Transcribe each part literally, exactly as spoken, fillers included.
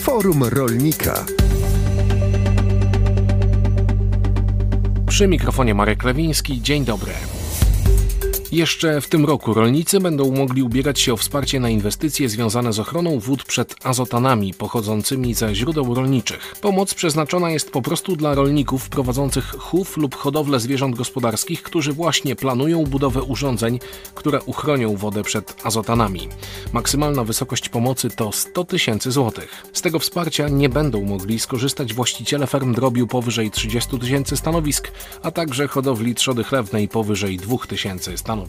Forum Rolnika. Przy mikrofonie Marek Lewiński. Dzień dobry. Jeszcze w tym roku rolnicy będą mogli ubiegać się o wsparcie na inwestycje związane z ochroną wód przed azotanami pochodzącymi ze źródeł rolniczych. Pomoc przeznaczona jest po prostu dla rolników prowadzących chów lub hodowlę zwierząt gospodarskich, którzy właśnie planują budowę urządzeń, które uchronią wodę przed azotanami. Maksymalna wysokość pomocy to sto tysięcy złotych. Z tego wsparcia nie będą mogli skorzystać właściciele ferm drobiu powyżej trzydziestu tysięcy stanowisk, a także hodowli trzody chlewnej powyżej dwóch tysięcy stanowisk.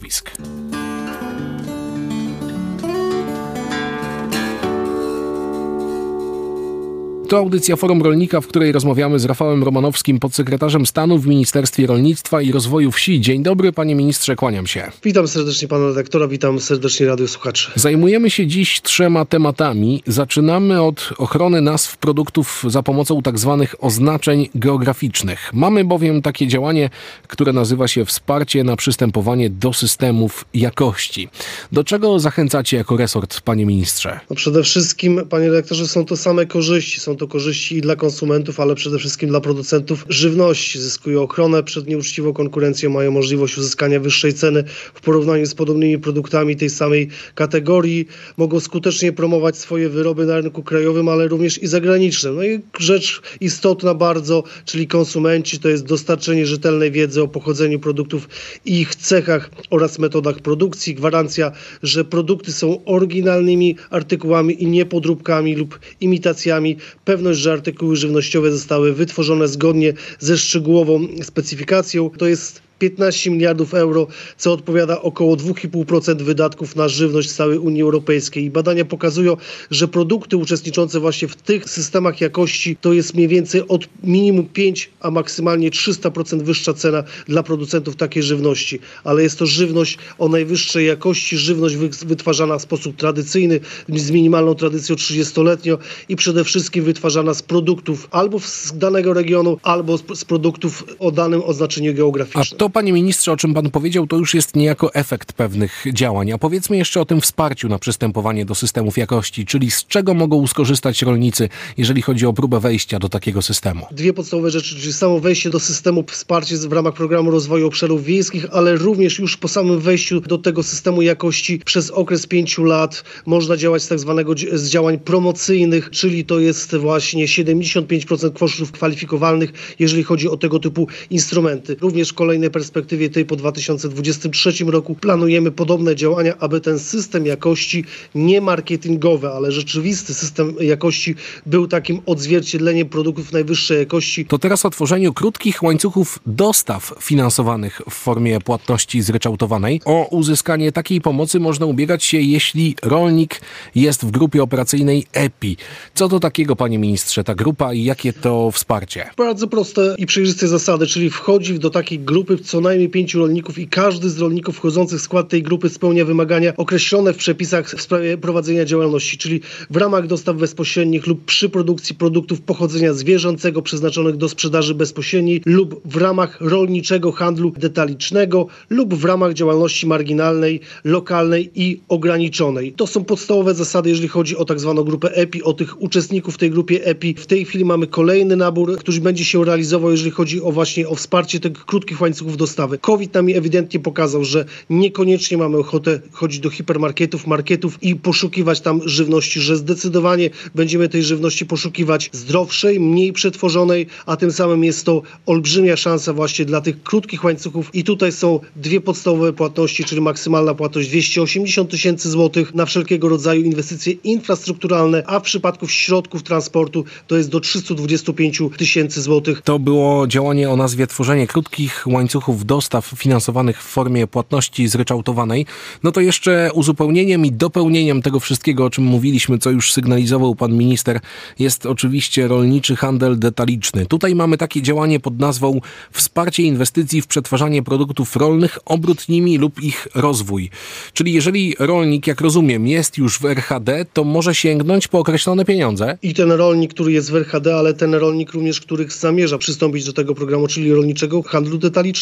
To audycja Forum Rolnika, w której rozmawiamy z Rafałem Romanowskim, podsekretarzem stanu w Ministerstwie Rolnictwa i Rozwoju Wsi. Dzień dobry, panie ministrze, kłaniam się. Witam serdecznie pana redaktora, witam serdecznie radiosłuchaczy. Zajmujemy się dziś trzema tematami. Zaczynamy od ochrony nazw produktów za pomocą tak zwanych oznaczeń geograficznych. Mamy bowiem takie działanie, które nazywa się wsparcie na przystępowanie do systemów jakości. Do czego zachęcacie jako resort, panie ministrze? No przede wszystkim, panie redaktorze, są to same korzyści. Są to korzyści i dla konsumentów, ale przede wszystkim dla producentów żywności. Zyskują ochronę przed nieuczciwą konkurencją, mają możliwość uzyskania wyższej ceny w porównaniu z podobnymi produktami tej samej kategorii. Mogą skutecznie promować swoje wyroby na rynku krajowym, ale również i zagranicznym. No i rzecz istotna bardzo, czyli konsumenci, to jest dostarczenie rzetelnej wiedzy o pochodzeniu produktów i ich cechach oraz metodach produkcji. Gwarancja, że produkty są oryginalnymi artykułami i nie podróbkami lub imitacjami. Pewność, że artykuły żywnościowe zostały wytworzone zgodnie ze szczegółową specyfikacją. To jest piętnaście miliardów euro, co odpowiada około dwa i pół procent wydatków na żywność w całej Unii Europejskiej. I badania pokazują, że produkty uczestniczące właśnie w tych systemach jakości to jest mniej więcej od minimum pięć, a maksymalnie trzysta procent wyższa cena dla producentów takiej żywności. Ale jest to żywność o najwyższej jakości, żywność wytwarzana w sposób tradycyjny, z minimalną tradycją trzydziestoletnią i przede wszystkim wytwarzana z produktów albo z danego regionu, albo z produktów o danym oznaczeniu geograficznym. To, panie ministrze, o czym pan powiedział, to już jest niejako efekt pewnych działań. A powiedzmy jeszcze o tym wsparciu na przystępowanie do systemów jakości, czyli z czego mogą skorzystać rolnicy, jeżeli chodzi o próbę wejścia do takiego systemu. Dwie podstawowe rzeczy, czyli samo wejście do systemu, wsparcie w ramach programu rozwoju obszarów wiejskich, ale również już po samym wejściu do tego systemu jakości przez okres pięciu lat można działać z tak zwanego z działań promocyjnych, czyli to jest właśnie siedemdziesiąt pięć procent kosztów kwalifikowalnych, jeżeli chodzi o tego typu instrumenty. Również w kolejnej perspektywie tej po dwa tysiące dwudziestym trzecim roku planujemy podobne działania, aby ten system jakości nie marketingowy, ale rzeczywisty system jakości był takim odzwierciedleniem produktów najwyższej jakości. To teraz o tworzeniu krótkich łańcuchów dostaw finansowanych w formie płatności zryczałtowanej. O uzyskanie takiej pomocy można ubiegać się, jeśli rolnik jest w grupie operacyjnej E P I. Co to takiego, panie ministrze, ta grupa i jakie to wsparcie? Bardzo proste i przejrzyste zasady, czyli wchodzi do takiej grupy co najmniej pięciu rolników i każdy z rolników wchodzących w skład tej grupy spełnia wymagania określone w przepisach w sprawie prowadzenia działalności, czyli w ramach dostaw bezpośrednich lub przy produkcji produktów pochodzenia zwierzęcego przeznaczonych do sprzedaży bezpośredniej lub w ramach rolniczego handlu detalicznego lub w ramach działalności marginalnej, lokalnej i ograniczonej. To są podstawowe zasady, jeżeli chodzi o tak zwaną grupę E P I, o tych uczestników w tej grupie E P I. W tej chwili mamy kolejny nabór, który będzie się realizował, jeżeli chodzi o właśnie o wsparcie tych krótkich łańcuchów dostawy. COVID nam ewidentnie pokazał, że niekoniecznie mamy ochotę chodzić do hipermarketów, marketów i poszukiwać tam żywności, że zdecydowanie będziemy tej żywności poszukiwać zdrowszej, mniej przetworzonej, a tym samym jest to olbrzymia szansa właśnie dla tych krótkich łańcuchów i tutaj są dwie podstawowe płatności, czyli maksymalna płatność dwieście osiemdziesiąt tysięcy złotych na wszelkiego rodzaju inwestycje infrastrukturalne, a w przypadku środków transportu to jest do trzysta dwadzieścia pięć tysięcy złotych. To było działanie o nazwie tworzenie krótkich łańcuchów dostaw finansowanych w formie płatności zryczałtowanej. No to jeszcze uzupełnieniem i dopełnieniem tego wszystkiego, o czym mówiliśmy, co już sygnalizował pan minister, jest oczywiście rolniczy handel detaliczny. Tutaj mamy takie działanie pod nazwą wsparcie inwestycji w przetwarzanie produktów rolnych, obrót nimi lub ich rozwój. Czyli jeżeli rolnik, jak rozumiem, jest już w R H D, to może sięgnąć po określone pieniądze? I ten rolnik, który jest w R H D, ale ten rolnik również, który zamierza przystąpić do tego programu, czyli rolniczego handlu detalicznego,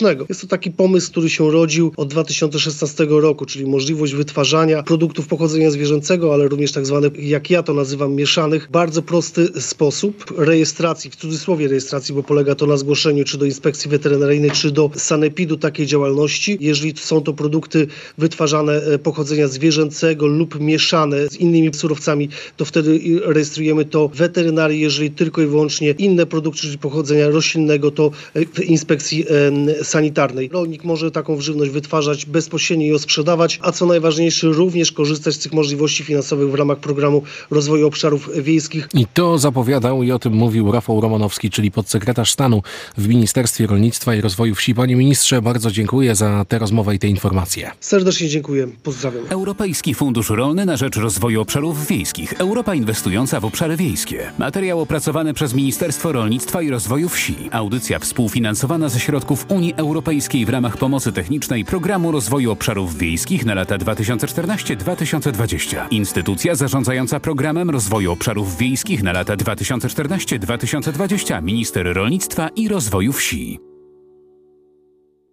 ekologicznego. Jest to taki pomysł, który się rodził od dwa tysiące szesnastego roku, czyli możliwość wytwarzania produktów pochodzenia zwierzęcego, ale również tak zwanych, jak ja to nazywam, mieszanych, bardzo prosty sposób rejestracji, w cudzysłowie rejestracji, bo polega to na zgłoszeniu czy do inspekcji weterynaryjnej, czy do sanepidu takiej działalności. Jeżeli są to produkty wytwarzane pochodzenia zwierzęcego lub mieszane z innymi surowcami, to wtedy rejestrujemy to w weterynarii. Jeżeli tylko i wyłącznie inne produkty, czyli pochodzenia roślinnego, to w inspekcji sanitarnej. Rolnik może taką żywność wytwarzać bezpośrednio i ją sprzedawać, a co najważniejsze, również korzystać z tych możliwości finansowych w ramach programu rozwoju obszarów wiejskich. I to zapowiadał i o tym mówił Rafał Romanowski, czyli podsekretarz stanu w Ministerstwie Rolnictwa i Rozwoju Wsi. Panie ministrze, bardzo dziękuję za tę rozmowę i te informacje. Serdecznie dziękuję. Pozdrawiam. Europejski Fundusz Rolny na rzecz Rozwoju Obszarów Wiejskich. Europa inwestująca w obszary wiejskie. Materiał opracowany przez Ministerstwo Rolnictwa i Rozwoju Wsi. Audycja współfinansowana ze środków Unii Europejskiej w ramach pomocy technicznej Programu Rozwoju Obszarów Wiejskich na lata dwa tysiące czternaście do dwa tysiące dwudziestego. Instytucja zarządzająca Programem Rozwoju Obszarów Wiejskich na lata dwa tysiące czternaście do dwa tysiące dwudziestego. Minister Rolnictwa i Rozwoju Wsi.